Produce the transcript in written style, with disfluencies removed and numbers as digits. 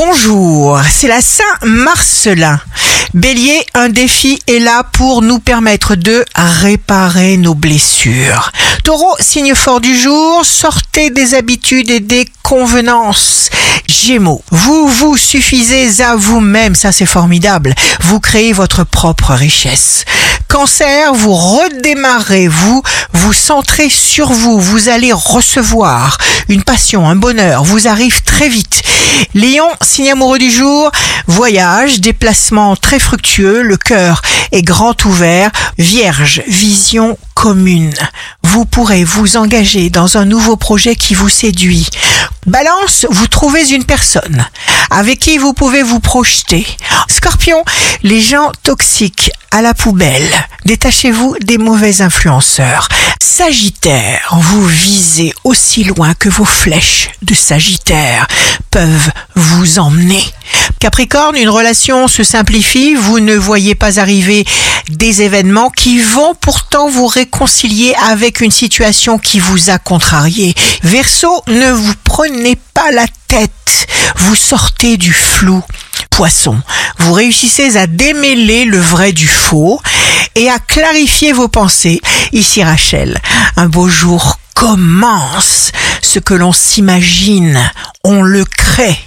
Bonjour, c'est la Saint-Marcellin. Bélier, un défi est là pour nous permettre de réparer nos blessures. Taureau, signe fort du jour, sortez des habitudes et des convenances. Gémeaux, vous vous suffisez à vous-même, ça c'est formidable. Vous créez votre propre richesse. Cancer, vous redémarrez, vous centrez sur vous, vous allez recevoir une passion, un bonheur, vous arrive très vite. Lion, signe amoureux du jour, voyage, déplacement très fructueux, le cœur est grand ouvert. Vierge, vision commune. Vous pourrez vous engager dans un nouveau projet qui vous séduit. Balance, vous trouvez une personne avec qui vous pouvez vous projeter. Scorpion, les gens toxiques à la poubelle. Détachez-vous des mauvais influenceurs. Sagittaire, vous visez aussi loin que vos flèches de Sagittaire peuvent vous emmener. Capricorne, une relation se simplifie, vous ne voyez pas arriver des événements qui vont pourtant vous réconcilier avec une situation qui vous a contrarié. Verseau, ne vous prenez pas la tête, vous sortez du flou. Poisson, vous réussissez à démêler le vrai du faux et à clarifier vos pensées. Ici Rachel, un beau jour commence. Ce que l'on s'imagine, on le crée.